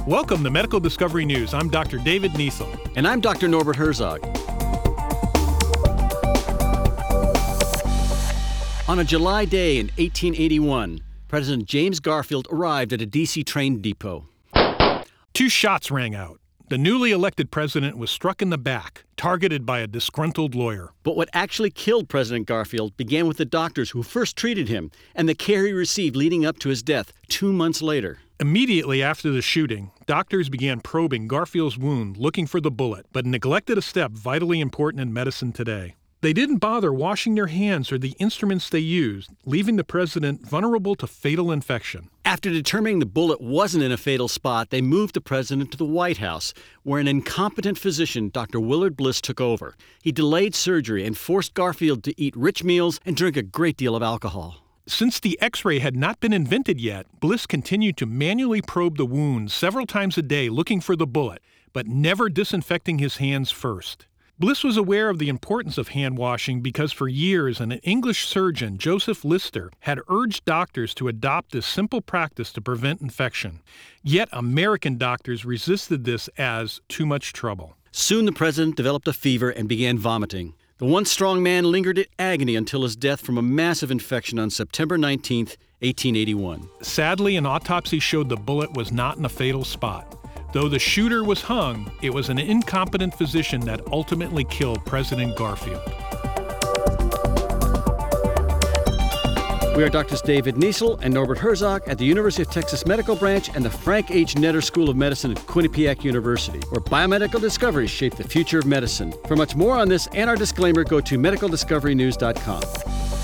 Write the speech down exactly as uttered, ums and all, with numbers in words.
Welcome to Medical Discovery News. I'm Doctor David Niesel. And I'm Doctor Norbert Herzog. On a July day in eighteen eighty-one, President James Garfield arrived at a D C train depot. Two shots rang out. The newly elected president was struck in the back, targeted by a disgruntled lawyer. But what actually killed President Garfield began with the doctors who first treated him and the care he received leading up to his death two months later. Immediately after the shooting, doctors began probing Garfield's wound, looking for the bullet, but neglected a step vitally important in medicine today. They didn't bother washing their hands or the instruments they used, leaving the president vulnerable to fatal infection. After determining the bullet wasn't in a fatal spot, they moved the president to the White House, where an incompetent physician, Doctor Willard Bliss, took over. He delayed surgery and forced Garfield to eat rich meals and drink a great deal of alcohol. Since the X-ray had not been invented yet, Bliss continued to manually probe the wound several times a day looking for the bullet, but never disinfecting his hands first. Bliss was aware of the importance of hand washing because for years an English surgeon, Joseph Lister, had urged doctors to adopt this simple practice to prevent infection. Yet American doctors resisted this as too much trouble. Soon the president developed a fever and began vomiting. The once strong man lingered in agony until his death from a massive infection on September nineteenth, eighteen eighty-one. Sadly, an autopsy showed the bullet was not in a fatal spot. Though the shooter was hung, it was an incompetent physician that ultimately killed President Garfield. We are Doctors David Niesel and Norbert Herzog at the University of Texas Medical Branch and the Frank H. Netter School of Medicine at Quinnipiac University, where biomedical discoveries shape the future of medicine. For much more on this and our disclaimer, go to medical discovery news dot com.